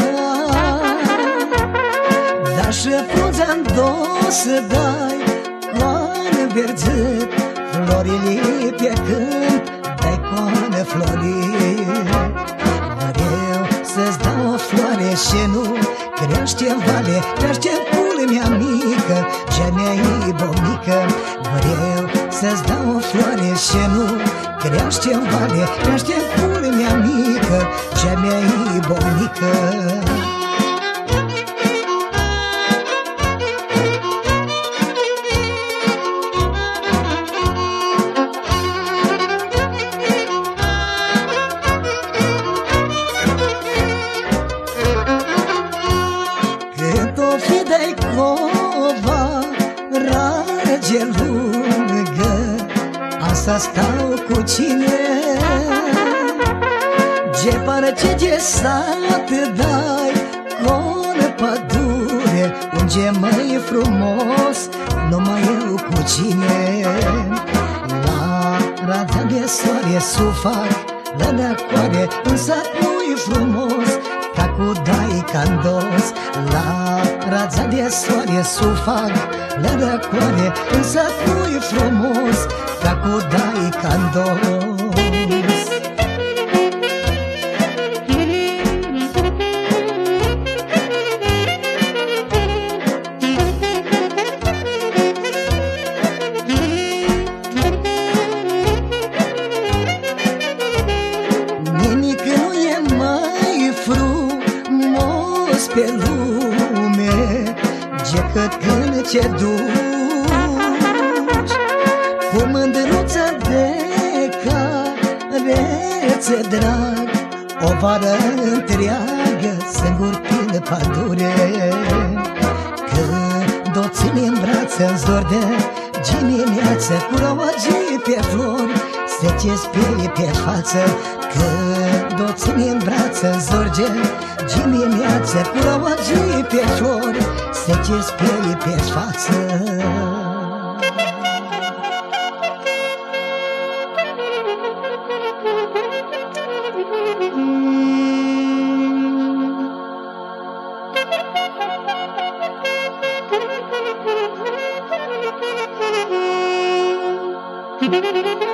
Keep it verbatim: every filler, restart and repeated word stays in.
Dar și frunza-n dos să dai coană verzit, florile pe câmp dai coană florit. Vreau să-ți dau o floare și nu crește în vale, crește în culmea mică, cea mea iubonică. Vreau să-ți dau o floare și nu crește în vale, crește în culmea mică, cea mea iubonică. Dai cova, rage lungă, asta stau cu cine. Ce parce de sat dai con pădure, unde mai frumos, numai eu cu cine. La raza de soare s-o-fac, la de coare, în sat nu-i frumos, ca cu dai candos. La raza de soare s-o fac, la răcoare, însă nu-i frumos, ca cu dai candos. Nimic nu e mai frumos pe lume decât când ce duci cu mândruța de carețe drag, o vară întreagă singur prin pădure. Când o ține în brață în zor de dimineață, cu rouăgii pe flori se ce sperie pe față. Când o ține în brață în zor de dimineață, cu rouăgii pe flori se ce sperie pe față. Thank you.